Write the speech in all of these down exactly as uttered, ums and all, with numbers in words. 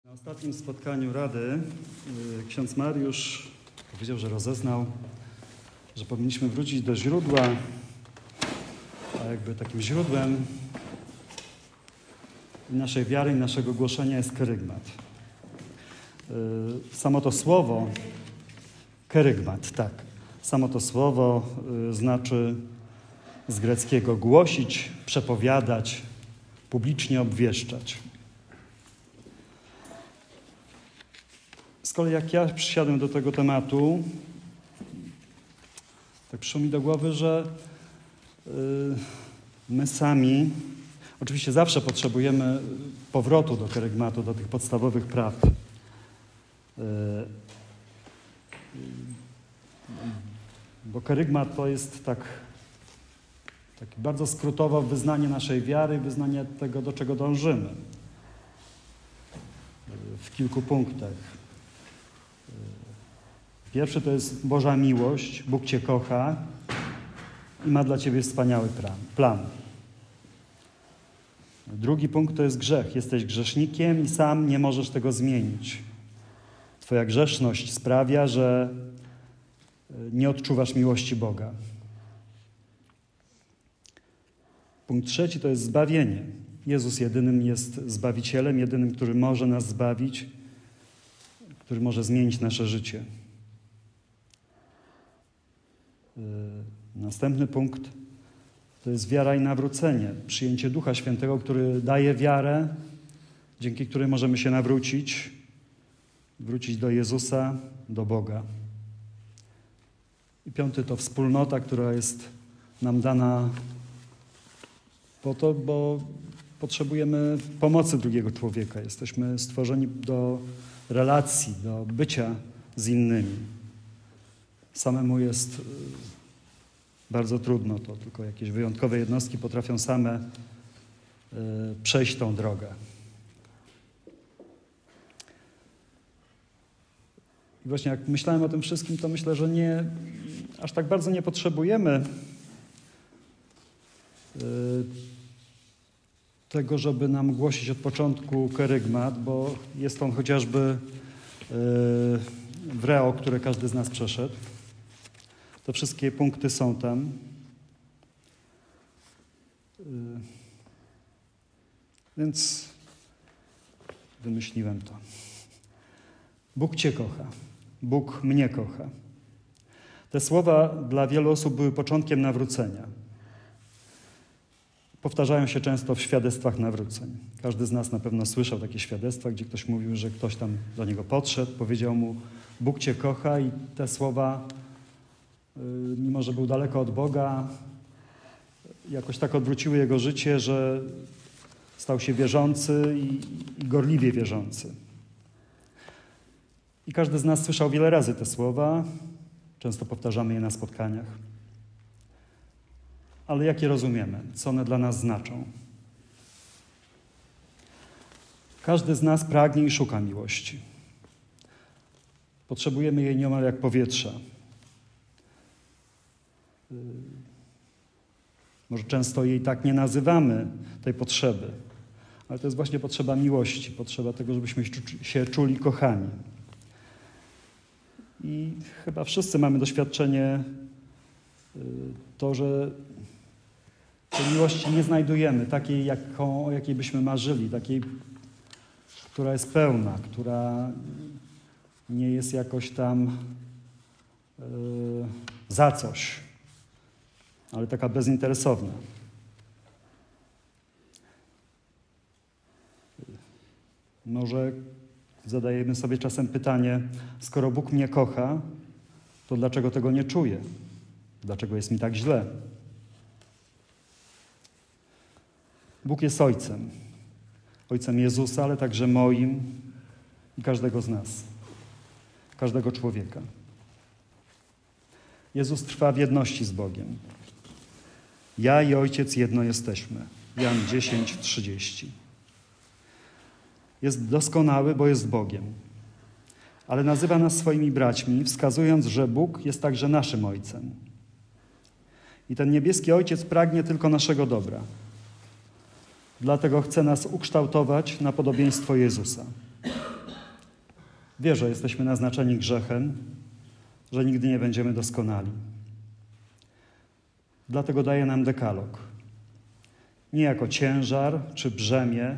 Na ostatnim spotkaniu Rady ksiądz Mariusz powiedział, że rozeznał, że powinniśmy wrócić do źródła, a jakby takim źródłem naszej wiary i naszego głoszenia jest kerygmat. Samo to słowo, kerygmat, tak, samo to słowo znaczy z greckiego głosić, przepowiadać, publicznie obwieszczać. Z kolei jak ja przysiadłem do tego tematu, tak przyszło mi do głowy, że yy, my sami, oczywiście zawsze potrzebujemy powrotu do kerygmatu, do tych podstawowych prawd. Yy, bo kerygmat to jest tak, tak bardzo skrótowo wyznanie naszej wiary, wyznanie tego, do czego dążymy. Yy, w kilku punktach. Pierwszy to jest Boża miłość, Bóg Cię kocha i ma dla Ciebie wspaniały plan. Drugi punkt to jest grzech. Jesteś grzesznikiem i sam nie możesz tego zmienić. Twoja grzeszność sprawia, że nie odczuwasz miłości Boga. Punkt trzeci to jest zbawienie. Jezus jedynym jest Zbawicielem, jedynym, który może nas zbawić, który może zmienić nasze życie. Następny punkt to jest wiara i nawrócenie. Przyjęcie Ducha Świętego, który daje wiarę, dzięki której możemy się nawrócić, wrócić do Jezusa, do Boga. I piąty to wspólnota, która jest nam dana po to, bo potrzebujemy pomocy drugiego człowieka. Jesteśmy stworzeni do relacji, do bycia z innymi. Samemu jest bardzo trudno, to tylko jakieś wyjątkowe jednostki potrafią same przejść tą drogę. I właśnie jak myślałem o tym wszystkim, to myślę, że nie, aż tak bardzo nie potrzebujemy tego, żeby nam głosić od początku kerygmat, bo jest on chociażby w Reo, które każdy z nas przeszedł. To wszystkie punkty są tam. Więc wymyśliłem to. Bóg Cię kocha. Bóg mnie kocha. Te słowa dla wielu osób były początkiem nawrócenia. Powtarzają się często w świadectwach nawróceń. Każdy z nas na pewno słyszał takie świadectwa, gdzie ktoś mówił, że ktoś tam do niego podszedł, powiedział mu: Bóg Cię kocha, i te słowa, mimo że był daleko od Boga, jakoś tak odwróciły jego życie, że stał się wierzący i, i gorliwie wierzący. I każdy z nas słyszał wiele razy te słowa, często powtarzamy je na spotkaniach. Ale jak je rozumiemy? Co one dla nas znaczą? Każdy z nas pragnie i szuka miłości. Potrzebujemy jej nieomal jak powietrza. Może często jej tak nie nazywamy, tej potrzeby, ale to jest właśnie potrzeba miłości, potrzeba tego, żebyśmy się czuli kochani. I chyba wszyscy mamy doświadczenie to, że tej miłości nie znajdujemy, takiej, jaką, o jakiej byśmy marzyli, takiej, która jest pełna, która nie jest jakoś tam yy, za coś, ale taka bezinteresowna. Może zadajemy sobie czasem pytanie: skoro Bóg mnie kocha, to dlaczego tego nie czuję? Dlaczego jest mi tak źle? Bóg jest Ojcem. Ojcem Jezusa, ale także moim i każdego z nas. Każdego człowieka. Jezus trwa w jedności z Bogiem. Ja i Ojciec jedno jesteśmy. Jan dziesięć, trzydzieści. Jest doskonały, bo jest Bogiem. Ale nazywa nas swoimi braćmi, wskazując, że Bóg jest także naszym Ojcem. I ten niebieski Ojciec pragnie tylko naszego dobra. Dlatego chce nas ukształtować na podobieństwo Jezusa. Wie, że jesteśmy naznaczeni grzechem, że nigdy nie będziemy doskonali. Dlatego daje nam dekalog. Nie jako ciężar czy brzemię.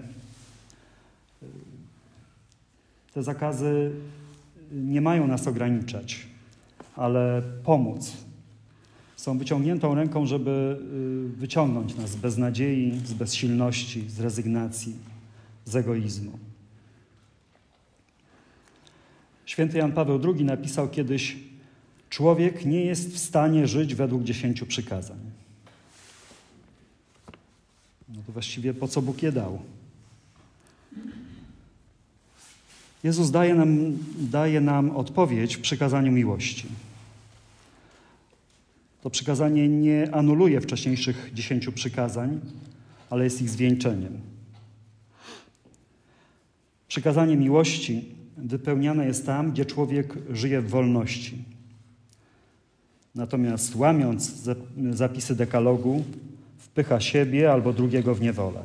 Te zakazy nie mają nas ograniczać, ale pomóc. Są wyciągniętą ręką, żeby wyciągnąć nas z beznadziei, z bezsilności, z rezygnacji, z egoizmu. Święty Jan Paweł drugi napisał kiedyś: człowiek nie jest w stanie żyć według dziesięciu przykazań. No to właściwie po co Bóg je dał? Jezus daje nam, daje nam odpowiedź w przykazaniu miłości. To przykazanie nie anuluje wcześniejszych dziesięciu przykazań, ale jest ich zwieńczeniem. Przykazanie miłości wypełniane jest tam, gdzie człowiek żyje w wolności. Natomiast łamiąc zapisy dekalogu, wpycha siebie albo drugiego w niewolę.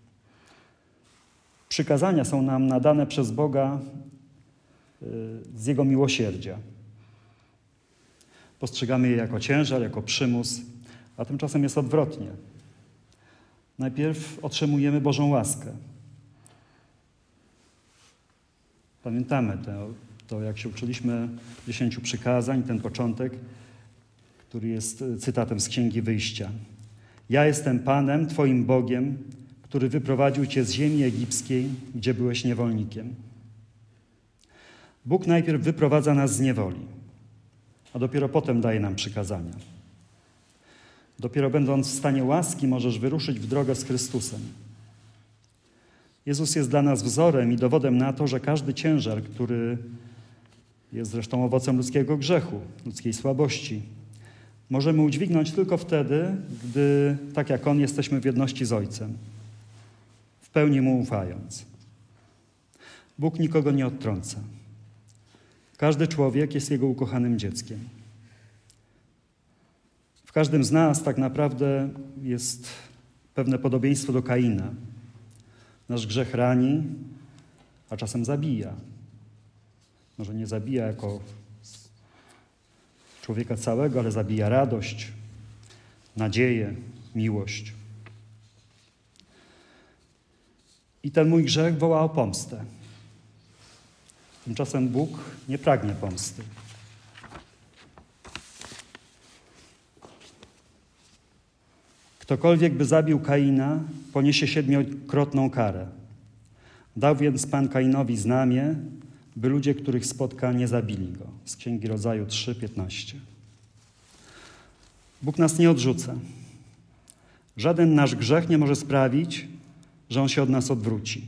Przykazania są nam nadane przez Boga z Jego miłosierdzia. Postrzegamy je jako ciężar, jako przymus, a tymczasem jest odwrotnie. Najpierw otrzymujemy Bożą łaskę. Pamiętamy to, to jak się uczyliśmy dziesięciu przykazań, ten początek, który jest cytatem z Księgi Wyjścia. Ja jestem Panem, Twoim Bogiem, który wyprowadził Cię z ziemi egipskiej, gdzie byłeś niewolnikiem. Bóg najpierw wyprowadza nas z niewoli, a dopiero potem daje nam przykazania. Dopiero będąc w stanie łaski możesz wyruszyć w drogę z Chrystusem. Jezus jest dla nas wzorem i dowodem na to, że każdy ciężar, który jest zresztą owocem ludzkiego grzechu, ludzkiej słabości, możemy udźwignąć tylko wtedy, gdy, tak jak On, jesteśmy w jedności z Ojcem, w pełni Mu ufając. Bóg nikogo nie odtrąca. Każdy człowiek jest Jego ukochanym dzieckiem. W każdym z nas tak naprawdę jest pewne podobieństwo do Kaina. Nasz grzech rani, a czasem zabija. Może nie zabija jako człowieka całego, ale zabija radość, nadzieję, miłość. I ten mój grzech woła o pomstę. Tymczasem Bóg nie pragnie pomsty. Ktokolwiek by zabił Kaina, poniesie siedmiokrotną karę. Dał więc Pan Kainowi znamię, by ludzie, których spotka, nie zabili go. Z Księgi Rodzaju trzy, piętnaście. Bóg nas nie odrzuca. Żaden nasz grzech nie może sprawić, że On się od nas odwróci.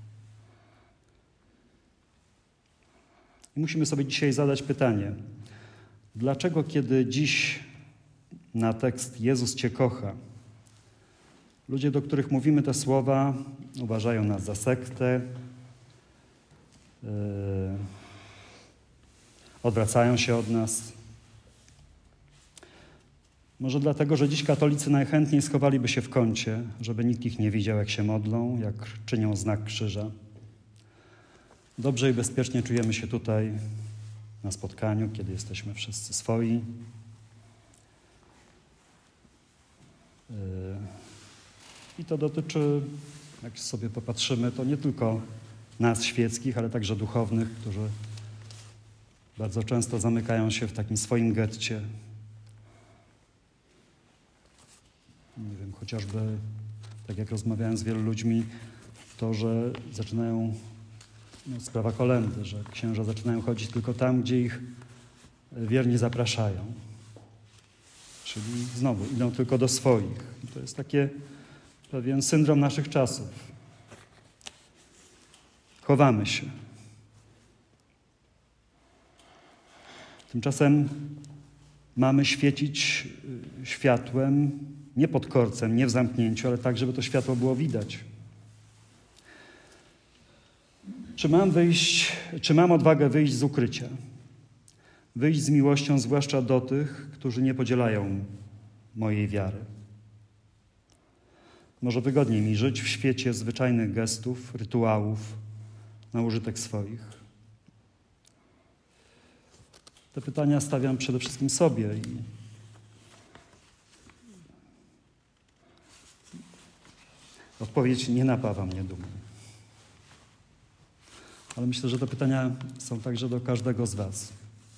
I musimy sobie dzisiaj zadać pytanie, dlaczego kiedy dziś na tekst Jezus Cię kocha, ludzie, do których mówimy te słowa, uważają nas za sektę, yy, odwracają się od nas. Może dlatego, że dziś katolicy najchętniej schowaliby się w kącie, żeby nikt ich nie widział, jak się modlą, jak czynią znak krzyża. Dobrze i bezpiecznie czujemy się tutaj na spotkaniu, kiedy jesteśmy wszyscy swoi. Yy. I to dotyczy, jak sobie popatrzymy, to nie tylko nas świeckich, ale także duchownych, którzy bardzo często zamykają się w takim swoim getcie. Nie wiem, chociażby, tak jak rozmawiałem z wielu ludźmi, to, że zaczynają, no, sprawa kolędy, że księża zaczynają chodzić tylko tam, gdzie ich wierni zapraszają. Czyli znowu idą tylko do swoich. I to jest takie pewien syndrom naszych czasów. Chowamy się. Tymczasem mamy świecić światłem nie pod korcem, nie w zamknięciu, ale tak, żeby to światło było widać. Czy mam wyjść, czy mam odwagę wyjść z ukrycia? Wyjść z miłością zwłaszcza do tych, którzy nie podzielają mojej wiary. Może wygodniej mi żyć w świecie zwyczajnych gestów, rytuałów na użytek swoich. Te pytania stawiam przede wszystkim sobie i odpowiedź nie napawa mnie dumą. Ale myślę, że te pytania są także do każdego z was.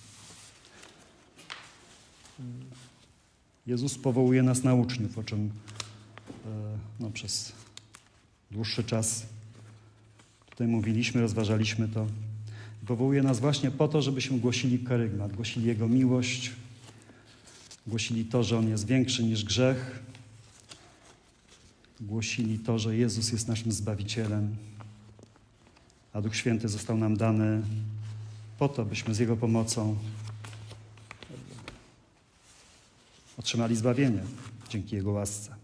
Jezus powołuje nas na uczniów, o czym no, przez dłuższy czas tutaj mówiliśmy, rozważaliśmy to. Powołuje nas właśnie po to, żebyśmy głosili karygmat, głosili Jego miłość, głosili to, że On jest większy niż grzech, głosili to, że Jezus jest naszym Zbawicielem, a Duch Święty został nam dany po to, byśmy z Jego pomocą otrzymali zbawienie dzięki Jego łasce.